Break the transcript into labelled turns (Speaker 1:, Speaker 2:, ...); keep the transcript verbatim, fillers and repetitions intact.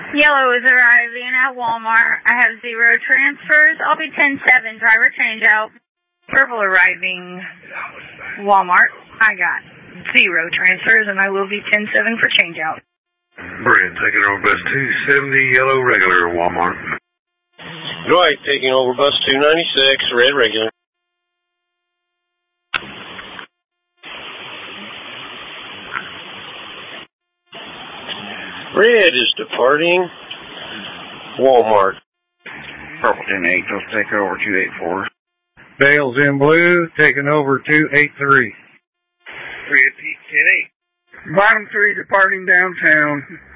Speaker 1: Yellow is arriving at Walmart. I have zero transfers. I'll be ten seven, driver change out. Purple arriving Walmart. I got zero transfers, and I will be ten seven for change out.
Speaker 2: Brent taking over bus two seventy, yellow regular, Walmart.
Speaker 3: Dwight taking over bus two ninety-six, red regular. Red is departing Walmart.
Speaker 4: Purple ten eight, they'll take over two eighty-four.
Speaker 5: Dale's in blue, taking over two eighty-three.
Speaker 4: Red ten eight.
Speaker 6: Bottom three departing downtown.